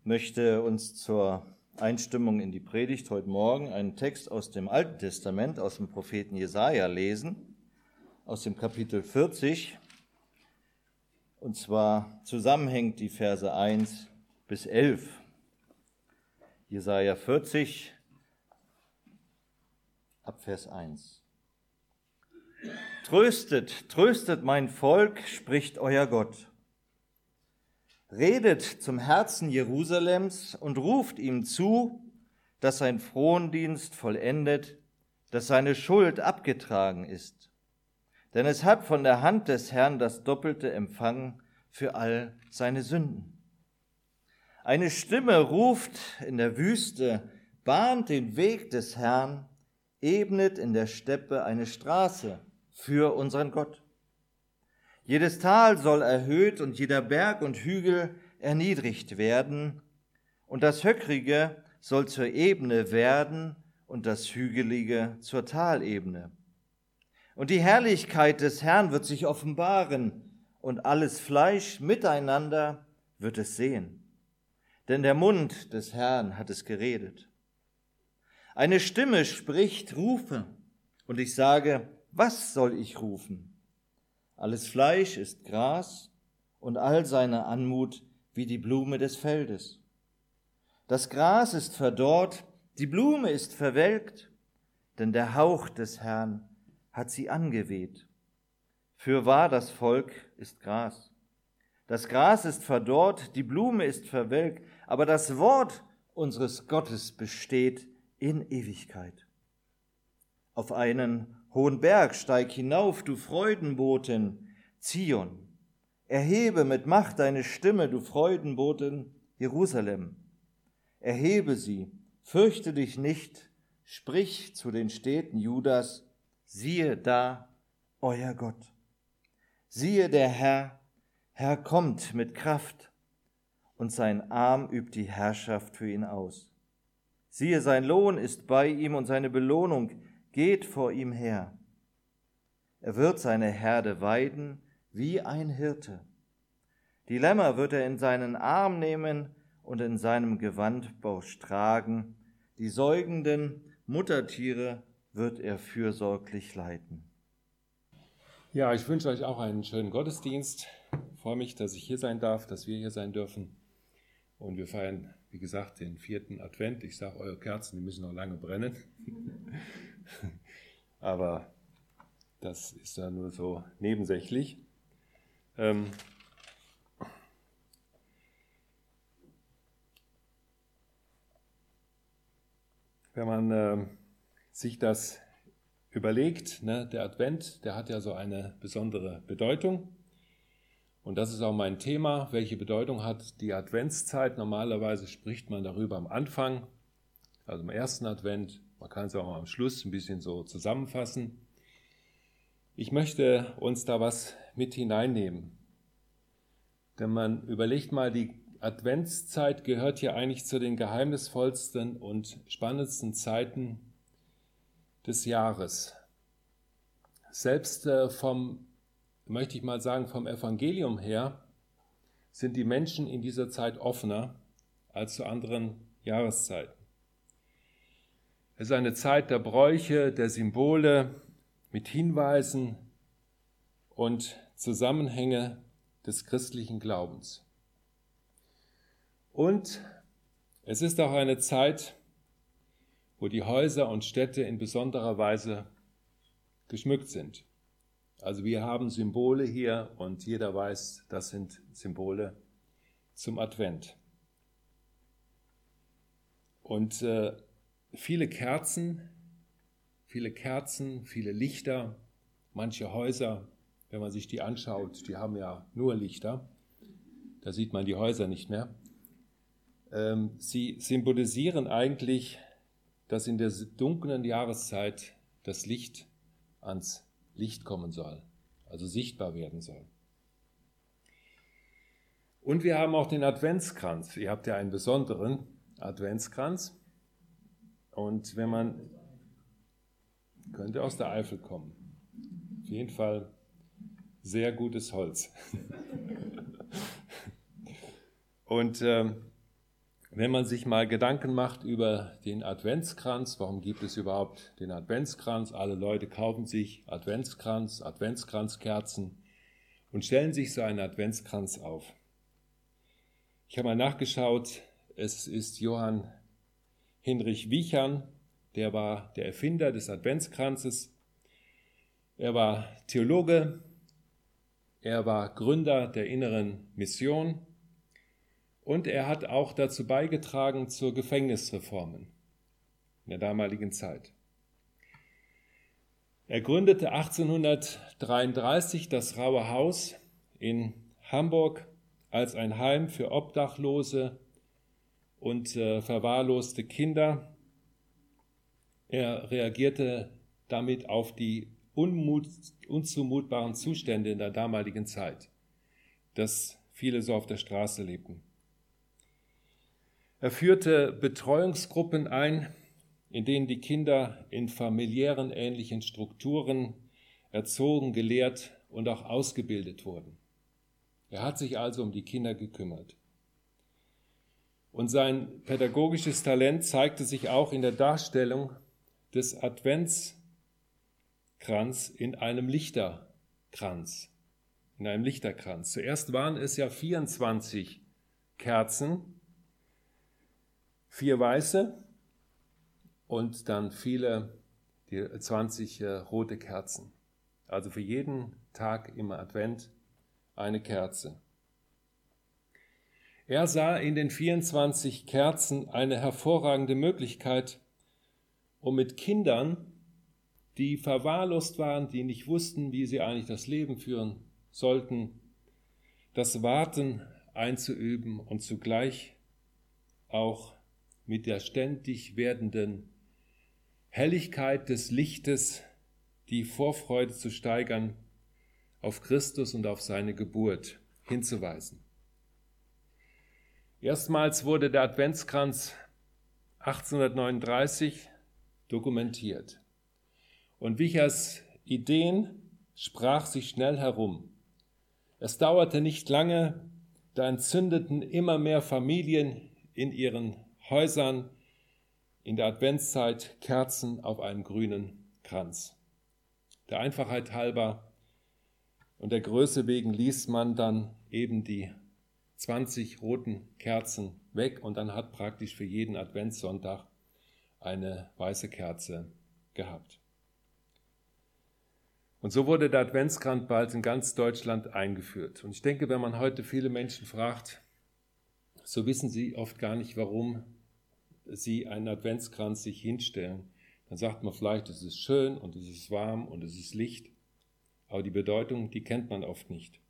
möchte uns zur Einstimmung in die Predigt heute Morgen einen Text aus dem Alten Testament, aus dem Propheten Jesaja lesen, aus dem Kapitel 40. Und zwar zusammenhängt die Verse 1 bis 11. Jesaja 40, ab Vers 1. Tröstet, tröstet mein Volk, spricht euer Gott. Redet zum Herzen Jerusalems und ruft ihm zu, dass sein Frondienst vollendet, dass seine Schuld abgetragen ist. Denn es hat von der Hand des Herrn das Doppelte empfangen für all seine Sünden. Eine Stimme ruft in der Wüste, bahnt den Weg des Herrn, ebnet in der Steppe eine Straße für unseren Gott. Jedes Tal soll erhöht und jeder Berg und Hügel erniedrigt werden, und das Höckrige soll zur Ebene werden und das Hügelige zur Talebene. Und die Herrlichkeit des Herrn wird sich offenbaren, und alles Fleisch miteinander wird es sehen. Denn der Mund des Herrn hat es geredet. Eine Stimme spricht, rufe, und ich sage, was soll ich rufen? Alles Fleisch ist Gras und all seine Anmut wie die Blume des Feldes. Das Gras ist verdorrt, die Blume ist verwelkt, denn der Hauch des Herrn hat sie angeweht. Fürwahr, das Volk ist Gras. Das Gras ist verdorrt, die Blume ist verwelkt, aber das Wort unseres Gottes besteht in Ewigkeit. Auf einen hohen Berg steig hinauf, du Freudenbotin Zion. Erhebe mit Macht deine Stimme, du Freudenbotin Jerusalem. Erhebe sie, fürchte dich nicht, sprich zu den Städten Judas, siehe da, euer Gott. Siehe, der Herr kommt mit Kraft, und sein Arm übt die Herrschaft für ihn aus. Siehe, sein Lohn ist bei ihm und seine Belohnung geht vor ihm her. Er wird seine Herde weiden wie ein Hirte. Die Lämmer wird er in seinen Arm nehmen und in seinem Gewandbausch tragen. Die säugenden Muttertiere wird er fürsorglich leiten. Ja, ich wünsche euch auch einen schönen Gottesdienst. Ich freue mich, dass ich hier sein darf, dass wir hier sein dürfen. Und wir feiern, wie gesagt, den 4. Advent. Ich sage, eure Kerzen, die müssen noch lange brennen. Aber das ist ja nur so nebensächlich. Wenn man sich das überlegt, ne, der Advent, der hat ja so eine besondere Bedeutung. Und das ist auch mein Thema. Welche Bedeutung hat die Adventszeit? Normalerweise spricht man darüber am Anfang, also im ersten Advent. Man kann es auch am Schluss ein bisschen so zusammenfassen. Ich möchte uns da was mit hineinnehmen. Denn man überlegt mal, die Adventszeit gehört ja eigentlich zu den geheimnisvollsten und spannendsten Zeiten des Jahres. Selbst möchte ich mal sagen, vom Evangelium her sind die Menschen in dieser Zeit offener als zu anderen Jahreszeiten. Es ist eine Zeit der Bräuche, der Symbole mit Hinweisen und Zusammenhänge des christlichen Glaubens. Und es ist auch eine Zeit, wo die Häuser und Städte in besonderer Weise geschmückt sind. Also wir haben Symbole hier und jeder weiß, das sind Symbole zum Advent. Und viele Kerzen, viele Lichter, manche Häuser, wenn man sich die anschaut, die haben ja nur Lichter, da sieht man die Häuser nicht mehr. Sie symbolisieren eigentlich, dass in der dunklen Jahreszeit das Licht ans Licht kommen soll, also sichtbar werden soll. Und wir haben auch den Adventskranz. Ihr habt ja einen besonderen Adventskranz. Und wenn man, könnte aus der Eifel kommen. Auf jeden Fall sehr gutes Holz. Und Wenn man sich mal Gedanken macht über den Adventskranz, warum gibt es überhaupt den Adventskranz? Alle Leute kaufen sich Adventskranz, Adventskranzkerzen und stellen sich so einen Adventskranz auf. Ich habe mal nachgeschaut, es ist Johann Hinrich Wiechern, der war der Erfinder des Adventskranzes. Er war Theologe, er war Gründer der Inneren Mission und er hat auch dazu beigetragen zur Gefängnisreformen in der damaligen Zeit. Er gründete 1833 das Raue Haus in Hamburg als ein Heim für Obdachlose und verwahrloste Kinder. Er reagierte damit auf die unzumutbaren Zustände in der damaligen Zeit, dass viele so auf der Straße lebten. Er führte Betreuungsgruppen ein, in denen die Kinder in familiären ähnlichen Strukturen erzogen, gelehrt und auch ausgebildet wurden. Er hat sich also um die Kinder gekümmert. Und sein pädagogisches Talent zeigte sich auch in der Darstellung des Adventskranz in einem Lichterkranz. Zuerst waren es ja 24 Kerzen, 4 weiße und dann die 20 rote Kerzen. Also für jeden Tag im Advent eine Kerze. Er sah in den 24 Kerzen eine hervorragende Möglichkeit, um mit Kindern, die verwahrlost waren, die nicht wussten, wie sie eigentlich das Leben führen sollten, das Warten einzuüben und zugleich auch mit der ständig werdenden Helligkeit des Lichtes die Vorfreude zu steigern, auf Christus und auf seine Geburt hinzuweisen. Erstmals wurde der Adventskranz 1839 dokumentiert. Und Wiechers Ideen sprach sich schnell herum. Es dauerte nicht lange, da entzündeten immer mehr Familien in ihren Häusern in der Adventszeit Kerzen auf einem grünen Kranz. Der Einfachheit halber und der Größe wegen ließ man dann eben die 20 roten Kerzen weg und dann hat praktisch für jeden Adventssonntag eine weiße Kerze gehabt. Und so wurde der Adventskranz bald in ganz Deutschland eingeführt. Und ich denke, wenn man heute viele Menschen fragt, so wissen sie oft gar nicht, warum sie einen Adventskranz sich hinstellen. Dann sagt man vielleicht, es ist schön und es ist warm und es ist Licht. Aber die Bedeutung, die kennt man oft nicht.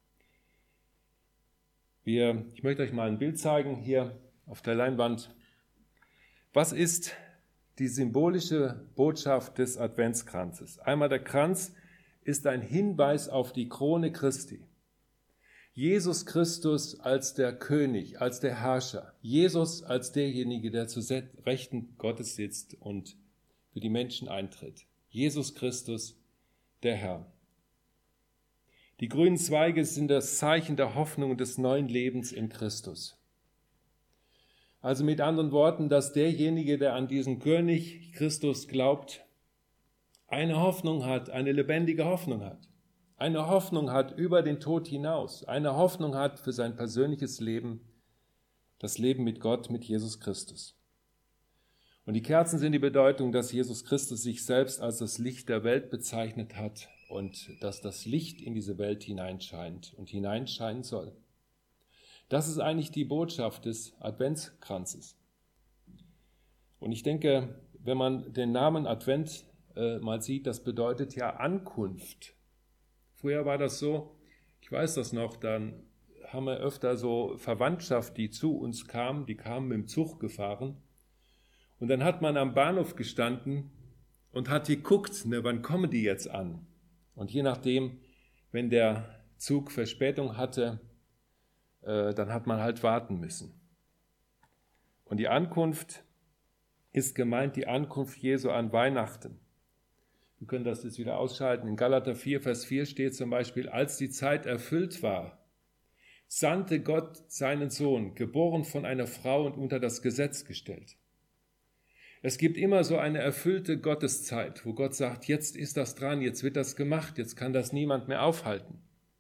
Ich möchte euch mal ein Bild zeigen hier auf der Leinwand. Was ist die symbolische Botschaft des Adventskranzes? Einmal, der Kranz ist ein Hinweis auf die Krone Christi. Jesus Christus als der König, als der Herrscher. Jesus als derjenige, der zu Rechten Gottes sitzt und für die Menschen eintritt. Jesus Christus, der Herr. Die grünen Zweige sind das Zeichen der Hoffnung und des neuen Lebens in Christus. Also mit anderen Worten, dass derjenige, der an diesen König Christus glaubt, eine Hoffnung hat, eine lebendige Hoffnung hat. Eine Hoffnung hat über den Tod hinaus. Eine Hoffnung hat für sein persönliches Leben, das Leben mit Gott, mit Jesus Christus. Und die Kerzen sind die Bedeutung, dass Jesus Christus sich selbst als das Licht der Welt bezeichnet hat und dass das Licht in diese Welt hineinscheint und hineinscheinen soll. Das ist eigentlich die Botschaft des Adventskranzes. Und ich denke, wenn man den Namen Advent mal sieht, das bedeutet ja Ankunft. Früher war das so, ich weiß das noch, dann haben wir öfter so Verwandtschaft, die zu uns kam, die kamen mit dem Zug gefahren. Und dann hat man am Bahnhof gestanden und hat geguckt, wann kommen die jetzt an? Und je nachdem, wenn der Zug Verspätung hatte, dann hat man halt warten müssen. Und die Ankunft ist gemeint, die Ankunft Jesu an Weihnachten. Wir können das jetzt wieder ausschalten. In Galater 4, Vers 4 steht zum Beispiel, als die Zeit erfüllt war, sandte Gott seinen Sohn, geboren von einer Frau und unter das Gesetz gestellt. Es gibt immer so eine erfüllte Gotteszeit, wo Gott sagt, jetzt ist das dran, jetzt wird das gemacht, jetzt kann das niemand mehr aufhalten.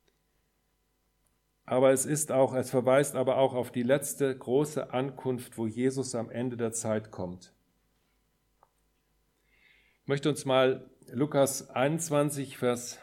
Aber es verweist aber auch auf die letzte große Ankunft, wo Jesus am Ende der Zeit kommt. Ich möchte uns mal Lukas 21, Vers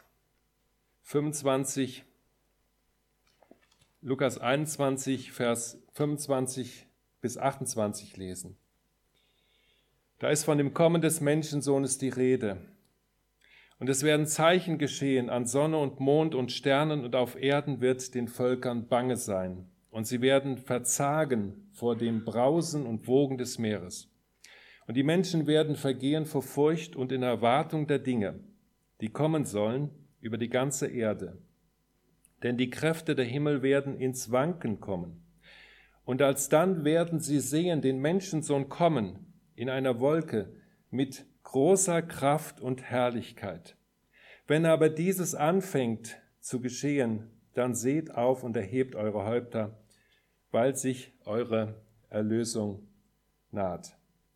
25, Lukas 21, Vers 25 bis 28 lesen. Da ist von dem Kommen des Menschensohnes die Rede. Und es werden Zeichen geschehen an Sonne und Mond und Sternen, und auf Erden wird den Völkern bange sein. Und sie werden verzagen vor dem Brausen und Wogen des Meeres. Und die Menschen werden vergehen vor Furcht und in Erwartung der Dinge, die kommen sollen über die ganze Erde. Denn die Kräfte der Himmel werden ins Wanken kommen. Und alsdann werden sie sehen den Menschensohn kommen in einer Wolke mit großer Kraft und Herrlichkeit. Wenn aber dieses anfängt zu geschehen, dann seht auf und erhebt eure Häupter, weil sich eure Erlösung naht.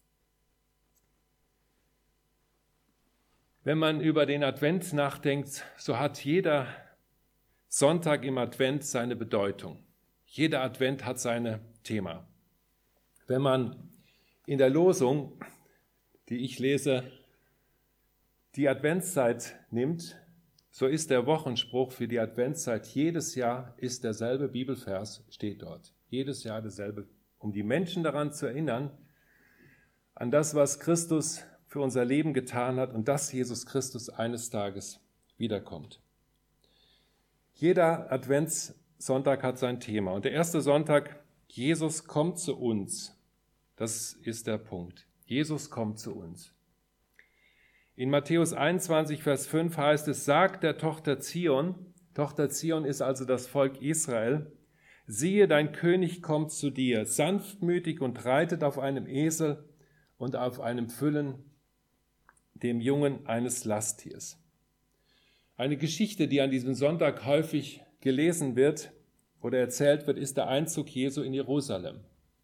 Wenn man über den Advent nachdenkt, so hat jeder Sonntag im Advent seine Bedeutung. Jeder Advent hat sein Thema. Wenn man in der Losung, die ich lese, die Adventszeit nimmt, so ist der Wochenspruch für die Adventszeit jedes Jahr ist derselbe Bibelvers, steht dort. Jedes Jahr derselbe, um die Menschen daran zu erinnern, an das, was Christus für unser Leben getan hat und dass Jesus Christus eines Tages wiederkommt. Jeder Adventssonntag hat sein Thema. Und der erste Sonntag, Jesus kommt zu uns. Das ist der Punkt. Jesus kommt zu uns. In Matthäus 21, Vers 5 heißt es, sagt der Tochter Zion ist also das Volk Israel, siehe, dein König kommt zu dir, sanftmütig und reitet auf einem Esel und auf einem Füllen, dem Jungen eines Lasttiers. Eine Geschichte, die an diesem Sonntag häufig gelesen wird oder erzählt wird, ist der Einzug Jesu in Jerusalem.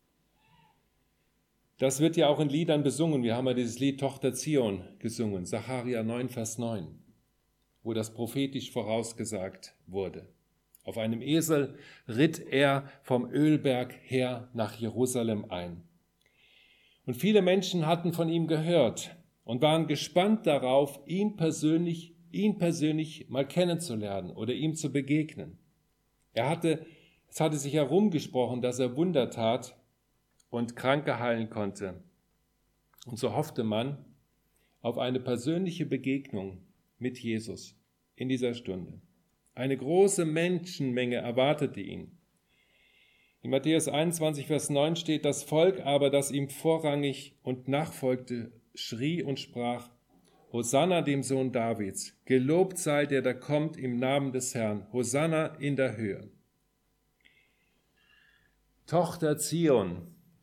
Das wird ja auch in Liedern besungen. Wir haben ja dieses Lied Tochter Zion gesungen, Sacharja 9, Vers 9, wo das prophetisch vorausgesagt wurde. Auf einem Esel ritt er vom Ölberg her nach Jerusalem ein. Und viele Menschen hatten von ihm gehört und waren gespannt darauf, ihn persönlich mal kennenzulernen oder ihm zu begegnen. Es hatte sich herumgesprochen, dass er Wunder tat und Kranke heilen konnte. Und so hoffte man auf eine persönliche Begegnung mit Jesus in dieser Stunde. Eine große Menschenmenge erwartete ihn. In Matthäus 21, Vers 9 steht, das Volk aber, das ihm vorrangig und nachfolgte, schrie und sprach, Hosanna dem Sohn Davids, gelobt sei der, der kommt im Namen des Herrn, Hosanna in der Höhe. Tochter Zion,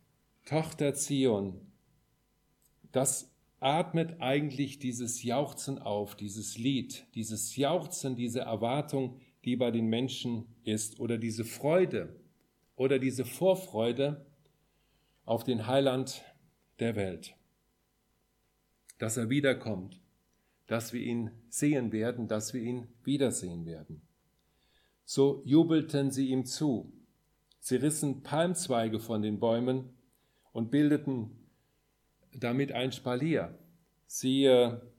das atmet eigentlich dieses Jauchzen auf, dieses Lied, dieses Jauchzen, diese Erwartung, die bei den Menschen ist, oder diese Freude oder diese Vorfreude auf den Heiland der Welt. Dass er wiederkommt, dass wir ihn sehen werden, dass wir ihn wiedersehen werden. So jubelten sie ihm zu. Sie rissen Palmzweige von den Bäumen und bildeten damit ein Spalier. Sie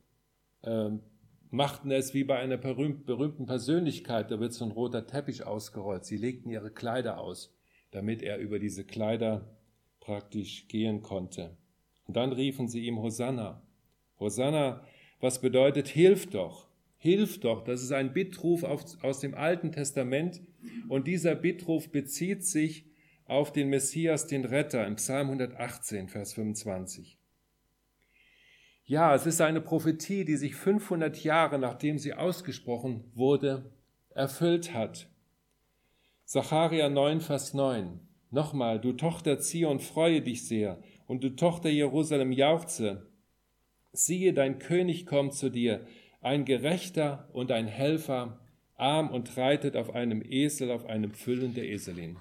machten es wie bei einer berühmten Persönlichkeit, da wird so ein roter Teppich ausgerollt. Sie legten ihre Kleider aus, damit er über diese Kleider praktisch gehen konnte. Und dann riefen sie ihm Hosanna. Hosanna, was bedeutet, hilf doch, das ist ein Bittruf aus dem Alten Testament und dieser Bittruf bezieht sich auf den Messias, den Retter, im Psalm 118, Vers 25. Ja, es ist eine Prophetie, die sich 500 Jahre, nachdem sie ausgesprochen wurde, erfüllt hat. Sacharja 9, Vers 9. Nochmal, du Tochter Zion, freue dich sehr und du Tochter Jerusalem, jauchze. Siehe, dein König kommt zu dir, ein Gerechter und ein Helfer, arm und reitet auf einem Esel, auf einem Füllen der Eselin.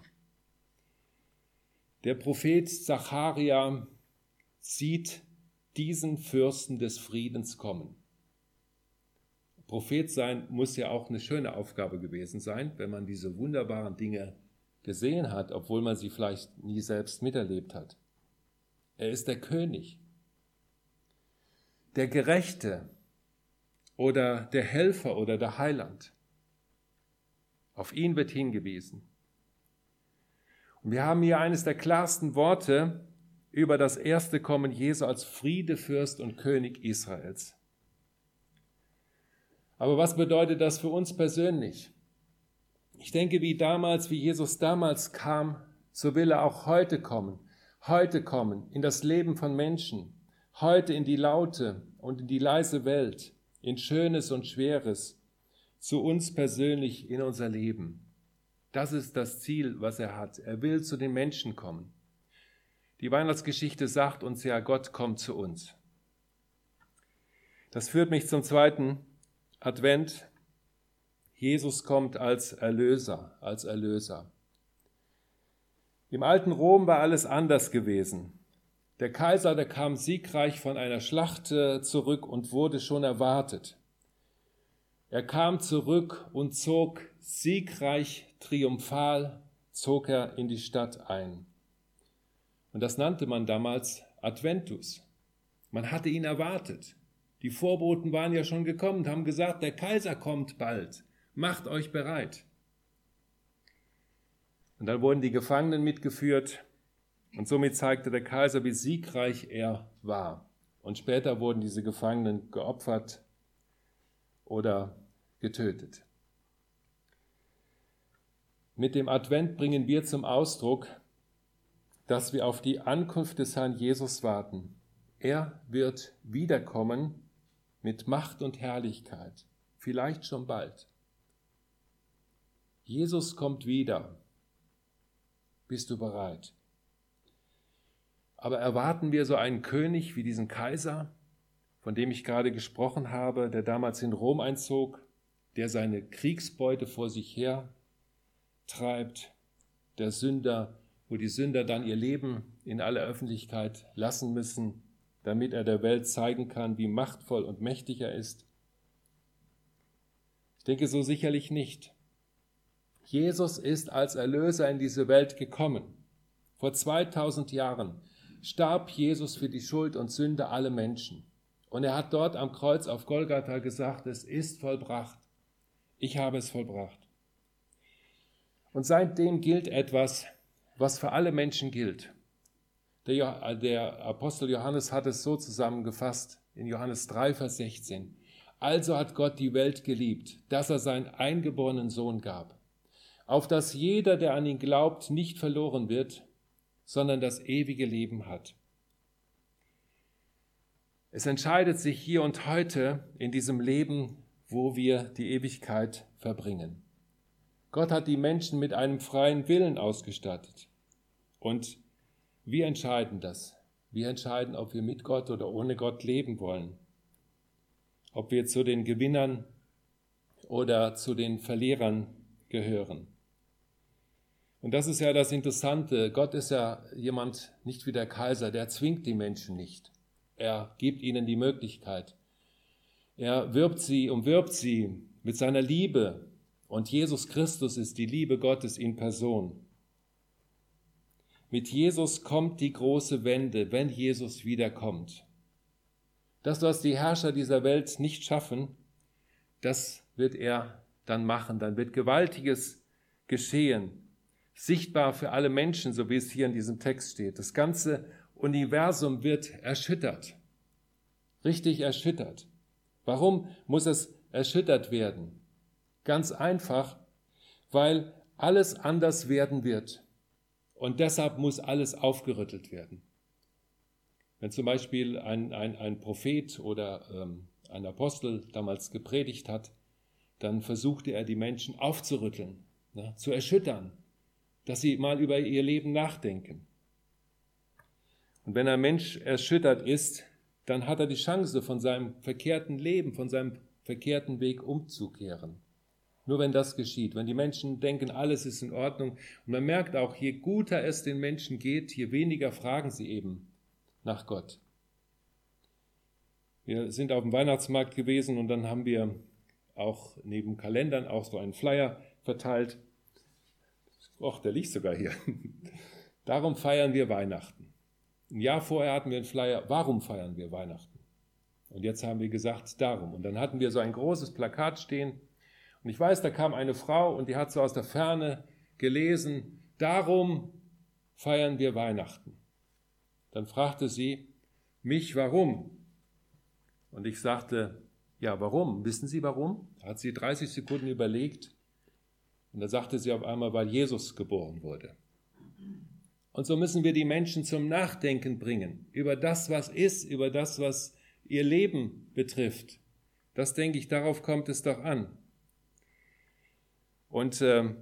Der Prophet Zacharia sieht diesen Fürsten des Friedens kommen. Prophet sein muss ja auch eine schöne Aufgabe gewesen sein, wenn man diese wunderbaren Dinge gesehen hat, obwohl man sie vielleicht nie selbst miterlebt hat. Er ist der König, der Gerechte oder der Helfer oder der Heiland. Auf ihn wird hingewiesen. Und wir haben hier eines der klarsten Worte über das erste Kommen Jesu als Friedefürst und König Israels. Aber was bedeutet das für uns persönlich? Ich denke, wie Jesus damals kam, so will er auch heute kommen in das Leben von Menschen, heute in die laute und in die leise Welt, in Schönes und Schweres, zu uns persönlich in unser Leben. Das ist das Ziel, was er hat. Er will zu den Menschen kommen. Die Weihnachtsgeschichte sagt uns ja, Gott kommt zu uns. Das führt mich zum zweiten Advent. Jesus kommt als Erlöser, Im alten Rom war alles anders gewesen. Der Kaiser, der kam siegreich von einer Schlacht zurück und wurde schon erwartet. Er kam zurück und zog siegreich, triumphal, zog er in die Stadt ein. Und das nannte man damals Adventus. Man hatte ihn erwartet. Die Vorboten waren ja schon gekommen und haben gesagt, der Kaiser kommt bald, macht euch bereit. Und dann wurden die Gefangenen mitgeführt und somit zeigte der Kaiser, wie siegreich er war. Und später wurden diese Gefangenen geopfert oder getötet. Mit dem Advent bringen wir zum Ausdruck, dass wir auf die Ankunft des Herrn Jesus warten. Er wird wiederkommen mit Macht und Herrlichkeit, vielleicht schon bald. Jesus kommt wieder. Bist du bereit? Aber erwarten wir so einen König wie diesen Kaiser, von dem ich gerade gesprochen habe, der damals in Rom einzog, der seine Kriegsbeute vor sich her treibt, wo die Sünder dann ihr Leben in aller Öffentlichkeit lassen müssen, damit er der Welt zeigen kann, wie machtvoll und mächtig er ist? Ich denke so sicherlich nicht. Jesus ist als Erlöser in diese Welt gekommen. Vor 2000 Jahren starb Jesus für die Schuld und Sünde aller Menschen. Und er hat dort am Kreuz auf Golgatha gesagt, es ist vollbracht. Ich habe es vollbracht. Und seitdem gilt etwas, was für alle Menschen gilt. Der Apostel Johannes hat es so zusammengefasst in Johannes 3, Vers 16. Also hat Gott die Welt geliebt, dass er seinen eingeborenen Sohn gab, auf dass jeder, der an ihn glaubt, nicht verloren wird, sondern das ewige Leben hat. Es entscheidet sich hier und heute in diesem Leben, wo wir die Ewigkeit verbringen. Gott hat die Menschen mit einem freien Willen ausgestattet. Und wir entscheiden das. Wir entscheiden, ob wir mit Gott oder ohne Gott leben wollen. Ob wir zu den Gewinnern oder zu den Verlierern gehören. Und das ist ja das Interessante. Gott ist ja jemand, nicht wie der Kaiser, der zwingt die Menschen nicht. Er gibt ihnen die Möglichkeit. Er umwirbt sie mit seiner Liebe. Und Jesus Christus ist die Liebe Gottes in Person. Mit Jesus kommt die große Wende, wenn Jesus wiederkommt. Das, was die Herrscher dieser Welt nicht schaffen, das wird er dann machen. Dann wird Gewaltiges geschehen, sichtbar für alle Menschen, so wie es hier in diesem Text steht. Das ganze Universum wird erschüttert, richtig erschüttert. Warum muss es erschüttert werden? Ganz einfach, weil alles anders werden wird. Und deshalb muss alles aufgerüttelt werden. Wenn zum Beispiel ein Prophet oder ein Apostel damals gepredigt hat, dann versuchte er, die Menschen aufzurütteln, zu erschüttern, dass sie mal über ihr Leben nachdenken. Und wenn ein Mensch erschüttert ist, dann hat er die Chance, von seinem verkehrten Leben, von seinem verkehrten Weg umzukehren. Nur wenn das geschieht, wenn die Menschen denken, alles ist in Ordnung. Und man merkt auch, je guter es den Menschen geht, je weniger fragen sie eben nach Gott. Wir sind auf dem Weihnachtsmarkt gewesen und dann haben wir auch neben Kalendern auch so einen Flyer verteilt. Och, der liegt sogar hier. Darum feiern wir Weihnachten. Ein Jahr vorher hatten wir einen Flyer, warum feiern wir Weihnachten? Und jetzt haben wir gesagt, darum. Und dann hatten wir so ein großes Plakat stehen. Und ich weiß, da kam eine Frau und die hat so aus der Ferne gelesen, darum feiern wir Weihnachten. Dann fragte sie mich, warum? Und ich sagte, ja, warum? Wissen Sie warum? Da hat sie 30 Sekunden überlegt und da sagte sie auf einmal, weil Jesus geboren wurde. Und so müssen wir die Menschen zum Nachdenken bringen über das, was ist, über das, was ihr Leben betrifft. Das, denke ich, darauf kommt es doch an. Und wir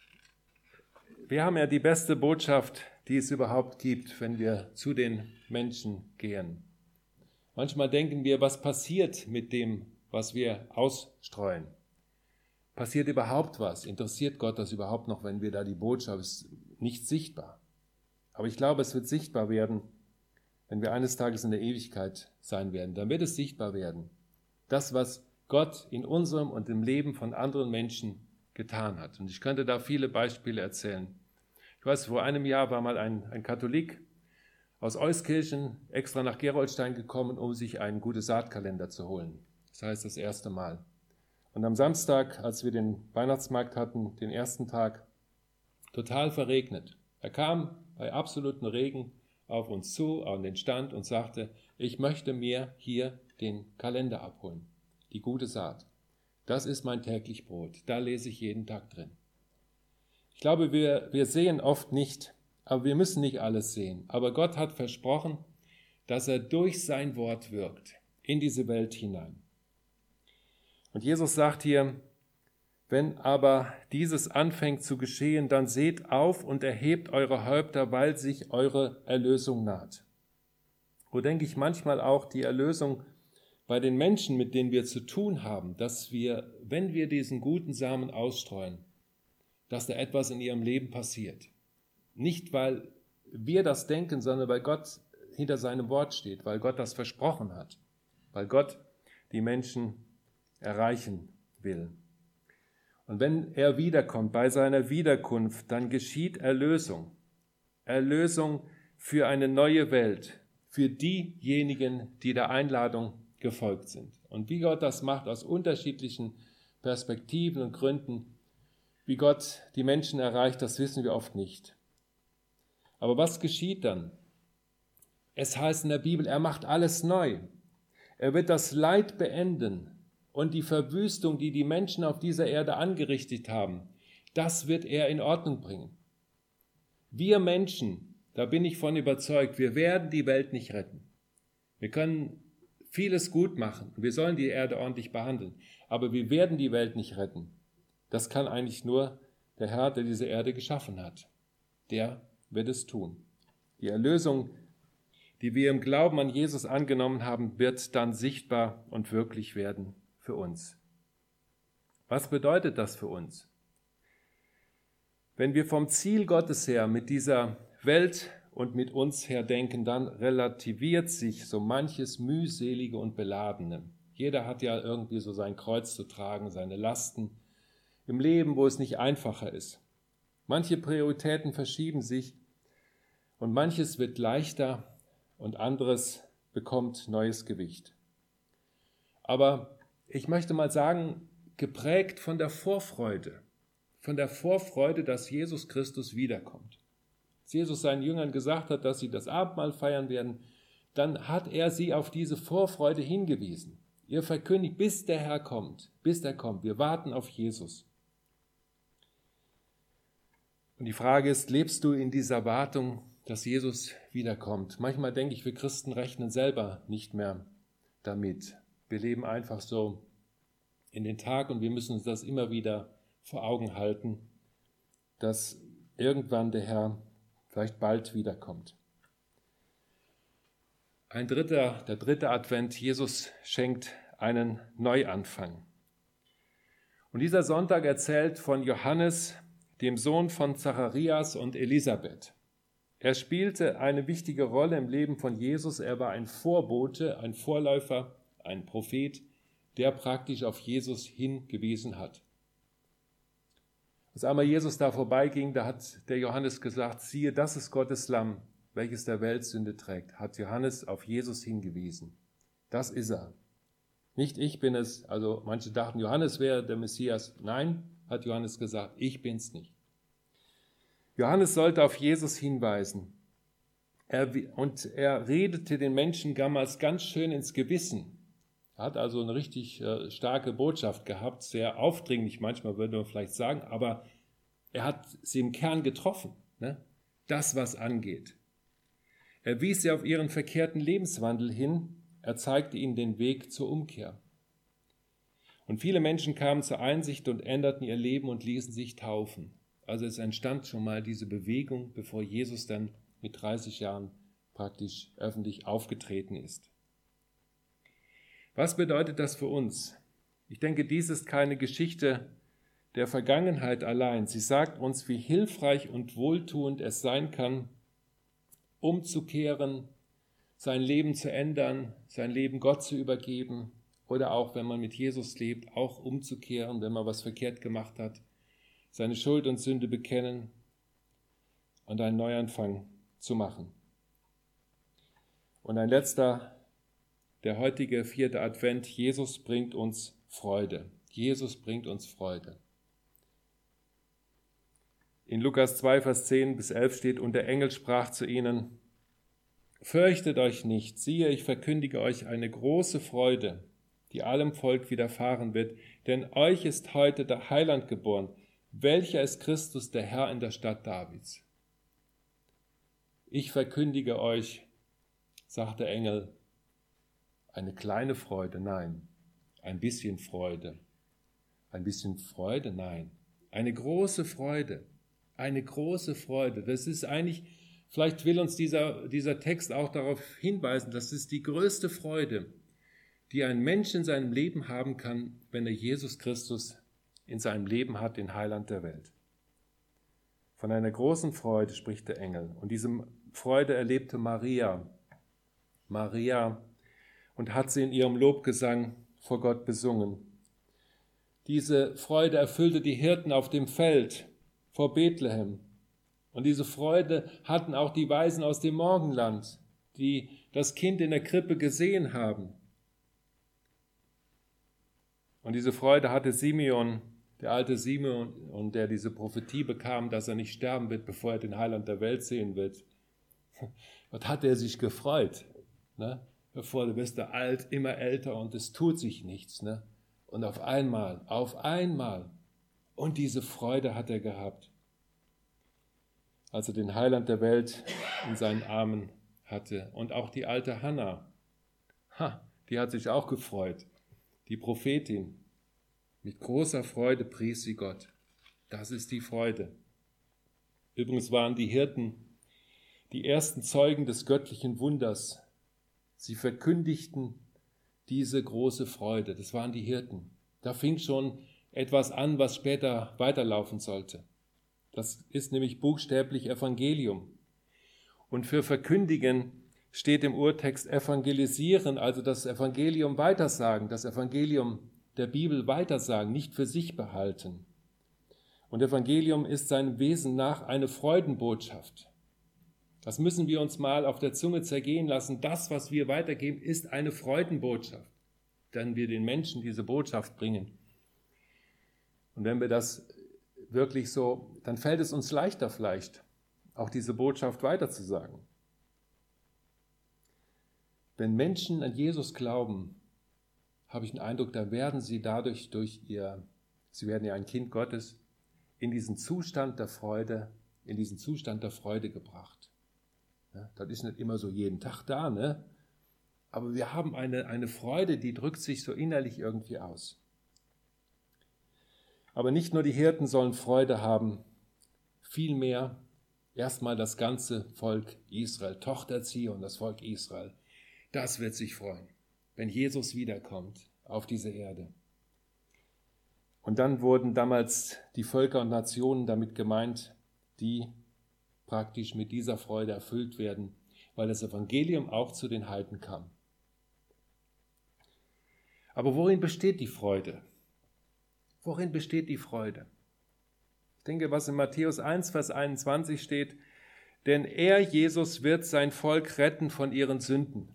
haben ja die beste Botschaft, die es überhaupt gibt, wenn wir zu den Menschen gehen. Manchmal denken wir, was passiert mit dem, was wir ausstreuen? Passiert überhaupt was? Interessiert Gott das überhaupt noch, wenn wir da die Botschaft ist nicht sichtbar? Aber ich glaube, es wird sichtbar werden, wenn wir eines Tages in der Ewigkeit sein werden. Dann wird es sichtbar werden. Das, was Gott in unserem und im Leben von anderen Menschen getan hat. Und ich könnte da viele Beispiele erzählen. Ich weiß, vor einem Jahr war mal ein Katholik aus Euskirchen extra nach Gerolstein gekommen, um sich einen Gute-Saat-Kalender zu holen. Das heißt, das erste Mal. Und am Samstag, als wir den Weihnachtsmarkt hatten, den ersten Tag, total verregnet. Er kam bei absolutem Regen auf uns zu, an den Stand und sagte, ich möchte mir hier den Kalender abholen, die gute Saat. Das ist mein täglich Brot, da lese ich jeden Tag drin. Ich glaube, wir sehen oft nicht, aber wir müssen nicht alles sehen. Aber Gott hat versprochen, dass er durch sein Wort wirkt in diese Welt hinein. Und Jesus sagt hier, wenn aber dieses anfängt zu geschehen, dann seht auf und erhebt eure Häupter, weil sich eure Erlösung naht. Wo denke ich manchmal auch die Erlösung bei den Menschen, mit denen wir zu tun haben, dass wir, wenn wir diesen guten Samen ausstreuen, dass da etwas in ihrem Leben passiert. Nicht, weil wir das denken, sondern weil Gott hinter seinem Wort steht, weil Gott das versprochen hat, weil Gott die Menschen erreichen will. Und wenn er wiederkommt, bei seiner Wiederkunft, dann geschieht Erlösung. Erlösung für eine neue Welt, für diejenigen, die der Einladung gefolgt sind. Und wie Gott das macht aus unterschiedlichen Perspektiven und Gründen, wie Gott die Menschen erreicht, das wissen wir oft nicht. Aber was geschieht dann? Es heißt in der Bibel, er macht alles neu. Er wird das Leid beenden und die Verwüstung, die die Menschen auf dieser Erde angerichtet haben, das wird er in Ordnung bringen. Wir Menschen, da bin ich von überzeugt, wir werden die Welt nicht retten. Wir können vieles gut machen und wir sollen die Erde ordentlich behandeln, aber wir werden die Welt nicht retten. Das kann eigentlich nur der Herr, der diese Erde geschaffen hat. Der wird es tun. Die Erlösung, die wir im Glauben an Jesus angenommen haben, wird dann sichtbar und wirklich werden für uns. Was bedeutet das für uns? Wenn wir vom Ziel Gottes her mit dieser Welt und mit uns her denken, dann relativiert sich so manches Mühselige und Beladene. Jeder hat ja irgendwie so sein Kreuz zu tragen, seine Lasten im Leben, wo es nicht einfacher ist. Manche Prioritäten verschieben sich und manches wird leichter und anderes bekommt neues Gewicht. Aber ich möchte mal sagen, geprägt von der Vorfreude, dass Jesus Christus wiederkommt. Als Jesus seinen Jüngern gesagt hat, dass sie das Abendmahl feiern werden, dann hat er sie auf diese Vorfreude hingewiesen. Ihr verkündigt, bis der Herr kommt, bis er kommt. Wir warten auf Jesus. Und die Frage ist, lebst du in dieser Wartung, dass Jesus wiederkommt? Manchmal denke ich, wir Christen rechnen selber nicht mehr damit. Wir leben einfach so in den Tag und wir müssen uns das immer wieder vor Augen halten, dass irgendwann der Herr vielleicht bald wiederkommt. Der dritte Advent, Jesus schenkt einen Neuanfang. Und dieser Sonntag erzählt von Johannes, dem Sohn von Zacharias und Elisabeth. Er spielte eine wichtige Rolle im Leben von Jesus. Er war ein Vorbote, ein Vorläufer, ein Prophet, der praktisch auf Jesus hingewiesen hat. Als einmal Jesus da vorbeiging, da hat der Johannes gesagt, siehe, das ist Gottes Lamm, welches der Welt Sünde trägt, hat Johannes auf Jesus hingewiesen. Das ist er. Nicht ich bin es, also manche dachten, Johannes wäre der Messias. Nein, hat Johannes gesagt, ich bin's nicht. Johannes sollte auf Jesus hinweisen. Er redete den Menschen damals ganz schön ins Gewissen. Er hat also eine richtig starke Botschaft gehabt, sehr aufdringlich manchmal, würde man vielleicht sagen, aber er hat sie im Kern getroffen, ne? Das, was angeht. Er wies sie auf ihren verkehrten Lebenswandel hin, er zeigte ihnen den Weg zur Umkehr. Und viele Menschen kamen zur Einsicht und änderten ihr Leben und ließen sich taufen. Also es entstand schon mal diese Bewegung, bevor Jesus dann mit 30 Jahren praktisch öffentlich aufgetreten ist. Was bedeutet das für uns? Ich denke, dies ist keine Geschichte der Vergangenheit allein. Sie sagt uns, wie hilfreich und wohltuend es sein kann, umzukehren, sein Leben zu ändern, sein Leben Gott zu übergeben oder auch, wenn man mit Jesus lebt, auch umzukehren, wenn man was verkehrt gemacht hat, seine Schuld und Sünde bekennen und einen Neuanfang zu machen. Und ein letzter, der heutige 4. Advent, Jesus bringt uns Freude. Jesus bringt uns Freude. In Lukas 2, Vers 10 bis 11 steht, und der Engel sprach zu ihnen, fürchtet euch nicht, siehe, ich verkündige euch eine große Freude, die allem Volk widerfahren wird, denn euch ist heute der Heiland geboren, welcher ist Christus, der Herr in der Stadt Davids. Ich verkündige euch, sagt der Engel, eine kleine Freude, nein, ein bisschen Freude. Ein bisschen Freude, nein, eine große Freude. Eine große Freude. Das ist eigentlich, vielleicht will uns dieser Text auch darauf hinweisen, das ist die größte Freude, die ein Mensch in seinem Leben haben kann, wenn er Jesus Christus in seinem Leben hat, den Heiland der Welt. Von einer großen Freude spricht der Engel. Und diese Freude erlebte Maria, und hat sie in ihrem Lobgesang vor Gott besungen. Diese Freude erfüllte die Hirten auf dem Feld vor Bethlehem. Und diese Freude hatten auch die Weisen aus dem Morgenland, die das Kind in der Krippe gesehen haben. Und diese Freude hatte Simeon, der alte Simeon, und der diese Prophetie bekam, dass er nicht sterben wird, bevor er den Heiland der Welt sehen wird. Dort hat er sich gefreut. Ne? Bevor du bist da alt, immer älter und es tut sich nichts. Ne? Und auf einmal, und diese Freude hat er gehabt, als er den Heiland der Welt in seinen Armen hatte. Und auch die alte Hannah, die hat sich auch gefreut, die Prophetin. Mit großer Freude pries sie Gott. Das ist die Freude. Übrigens waren die Hirten die ersten Zeugen des göttlichen Wunders. Sie verkündigten diese große Freude. Das waren die Hirten. Da fing schon etwas an, was später weiterlaufen sollte. Das ist nämlich buchstäblich Evangelium. Und für verkündigen steht im Urtext evangelisieren, also das Evangelium weitersagen, das Evangelium der Bibel weitersagen, nicht für sich behalten. Und Evangelium ist seinem Wesen nach eine Freudenbotschaft. Das müssen wir uns mal auf der Zunge zergehen lassen. Das, was wir weitergeben, ist eine Freudenbotschaft, wenn wir den Menschen diese Botschaft bringen. Und wenn wir das wirklich so, dann fällt es uns leichter vielleicht, auch diese Botschaft weiterzusagen. Wenn Menschen an Jesus glauben, habe ich den Eindruck, da werden sie dadurch sie werden ja ein Kind Gottes, in diesen Zustand der Freude gebracht. Ja, das ist nicht immer so jeden Tag da, ne? Aber wir haben eine Freude, die drückt sich so innerlich irgendwie aus. Aber nicht nur die Hirten sollen Freude haben, vielmehr erstmal das ganze Volk Israel, Tochter Zion, das Volk Israel, das wird sich freuen, wenn Jesus wiederkommt auf diese Erde. Und dann wurden damals die Völker und Nationen damit gemeint, die praktisch mit dieser Freude erfüllt werden, weil das Evangelium auch zu den Heiden kam. Aber worin besteht die Freude? Worin besteht die Freude? Ich denke, was in Matthäus 1, Vers 21 steht, denn er, Jesus, wird sein Volk retten von ihren Sünden.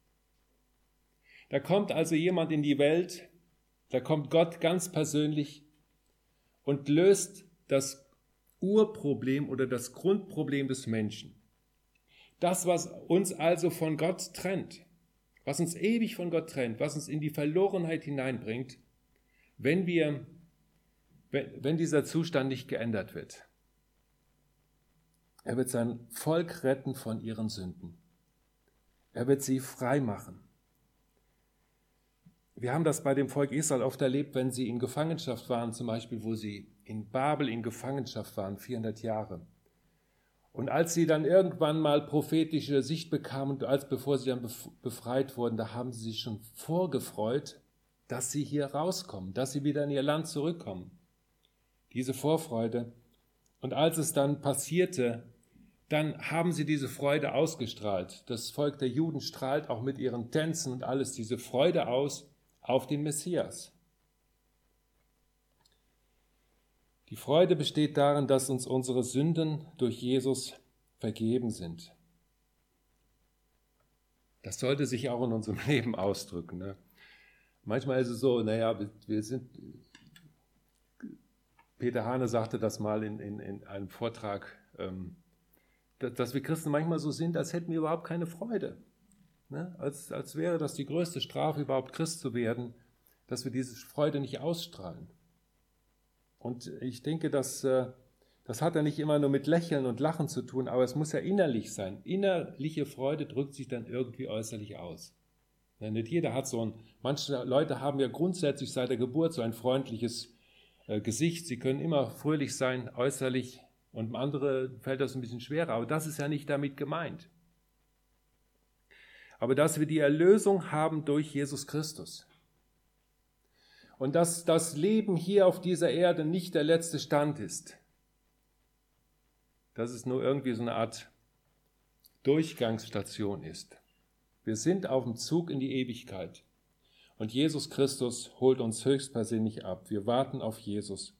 Da kommt also jemand in die Welt, da kommt Gott ganz persönlich und löst das Urproblem oder das Grundproblem des Menschen. Das, was uns also von Gott trennt, was uns ewig von Gott trennt, was uns in die Verlorenheit hineinbringt, wenn dieser Zustand nicht geändert wird. Er wird sein Volk retten von ihren Sünden. Er wird sie frei machen. Wir haben das bei dem Volk Israel oft erlebt, wenn sie in Gefangenschaft waren, zum Beispiel, wo sie in Babel in Gefangenschaft waren, 400 Jahre. Und als sie dann irgendwann mal prophetische Sicht bekamen, bevor sie dann befreit wurden, da haben sie sich schon vorgefreut, dass sie hier rauskommen, dass sie wieder in ihr Land zurückkommen. Diese Vorfreude. Und als es dann passierte, dann haben sie diese Freude ausgestrahlt. Das Volk der Juden strahlt auch mit ihren Tänzen und alles diese Freude aus auf den Messias. Die Freude besteht darin, dass uns unsere Sünden durch Jesus vergeben sind. Das sollte sich auch in unserem Leben ausdrücken. Ne? Manchmal ist es so, Peter Hane sagte das mal in einem Vortrag, dass wir Christen manchmal so sind, als hätten wir überhaupt keine Freude. Ne? Als wäre das die größte Strafe, überhaupt Christ zu werden, dass wir diese Freude nicht ausstrahlen. Und ich denke, das hat ja nicht immer nur mit Lächeln und Lachen zu tun, aber es muss ja innerlich sein. Innerliche Freude drückt sich dann irgendwie äußerlich aus. Ja, nicht jeder hat manche Leute haben ja grundsätzlich seit der Geburt so ein freundliches Gesicht. Sie können immer fröhlich sein, äußerlich, und andere fällt das ein bisschen schwerer, aber das ist ja nicht damit gemeint. Aber dass wir die Erlösung haben durch Jesus Christus. Und dass das Leben hier auf dieser Erde nicht der letzte Stand ist. Dass es nur irgendwie so eine Art Durchgangsstation ist. Wir sind auf dem Zug in die Ewigkeit. Und Jesus Christus holt uns höchstpersönlich ab. Wir warten auf Jesus.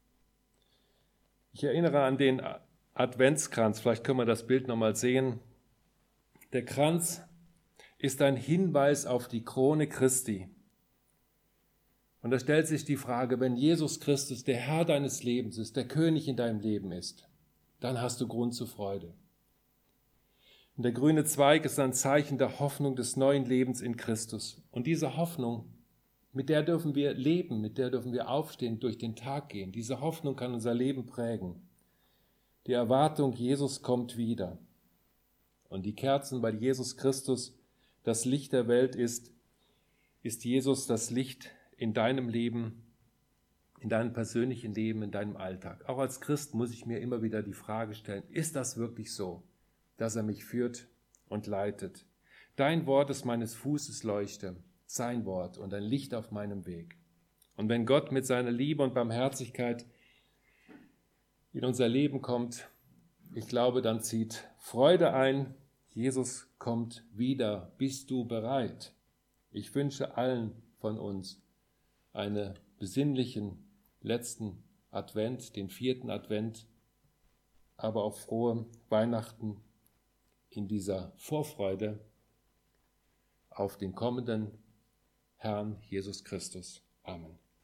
Ich erinnere an den Adventskranz. Vielleicht können wir das Bild nochmal sehen. Der Kranz ist ein Hinweis auf die Krone Christi. Und da stellt sich die Frage, wenn Jesus Christus der Herr deines Lebens ist, der König in deinem Leben ist, dann hast du Grund zur Freude. Und der grüne Zweig ist ein Zeichen der Hoffnung des neuen Lebens in Christus. Und diese Hoffnung, mit der dürfen wir leben, mit der dürfen wir aufstehen, durch den Tag gehen. Diese Hoffnung kann unser Leben prägen. Die Erwartung, Jesus kommt wieder. Und die Kerzen, weil Jesus Christus das Licht der Welt ist Jesus das Licht in deinem Leben, in deinem persönlichen Leben, in deinem Alltag. Auch als Christ muss ich mir immer wieder die Frage stellen, ist das wirklich so, dass er mich führt und leitet? Dein Wort ist meines Fußes Leuchte, sein Wort und ein Licht auf meinem Weg. Und wenn Gott mit seiner Liebe und Barmherzigkeit in unser Leben kommt, ich glaube, dann zieht Freude ein. Jesus kommt wieder. Bist du bereit? Ich wünsche allen von uns einen besinnlichen letzten Advent, den 4. Advent, aber auch frohe Weihnachten in dieser Vorfreude auf den kommenden Herrn Jesus Christus. Amen.